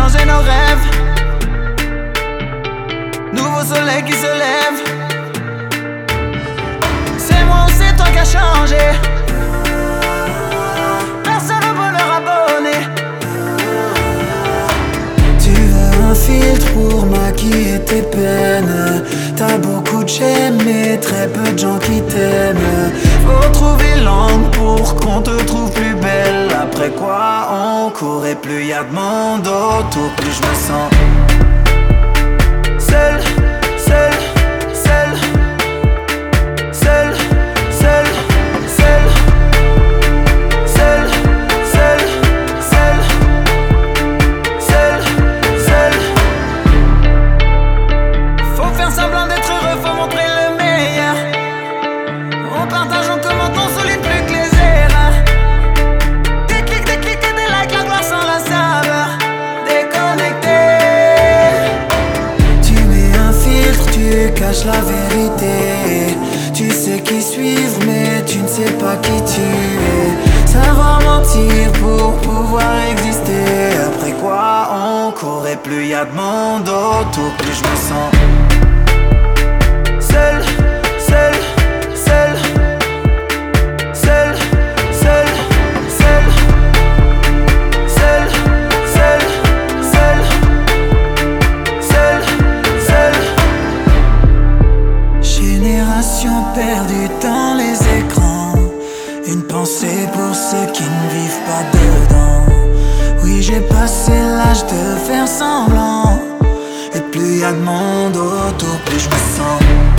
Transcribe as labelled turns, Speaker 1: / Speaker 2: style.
Speaker 1: changer nos rêves. Nouveau soleil qui se lève. C'est moi ou c'est toi qui as changé. Personne ne peut leur abonner.
Speaker 2: Tu veux un filtre pour maquiller tes peines. T'as beaucoup de j'aime mais très peu de gens qui t'aiment.
Speaker 1: Faut trouver l'angle pour qu'on te trouve plus belle. Après quoi on court et plus y a de monde autour, plus je me sens seul, seul, seul, seul, seul, seul, seul, seul, seul, seul, seul. Faut faire semblant d'être heureux, faut montrer le meilleur. On partage, on commente, on souligne plus que les erreurs. Des clics et des likes, la gloire sans la saveur. Déconnecté.
Speaker 2: Tu mets un filtre, tu caches la vérité. Tu sais qui suivre mais tu ne sais pas qui tu es.
Speaker 1: Savoir mentir pour pouvoir exister. Après quoi on court et plus y a de monde autour, plus je me sens seul, seul, seul, seul, seul, seul, seul, seul, seul, seul, seul.
Speaker 2: Génération perdue dans les écrans. Une pensée pour ceux qui ne vivent pas dedans. Oui, j'ai passé l'âge de faire semblant. Et plus y a de monde autour, plus je me sens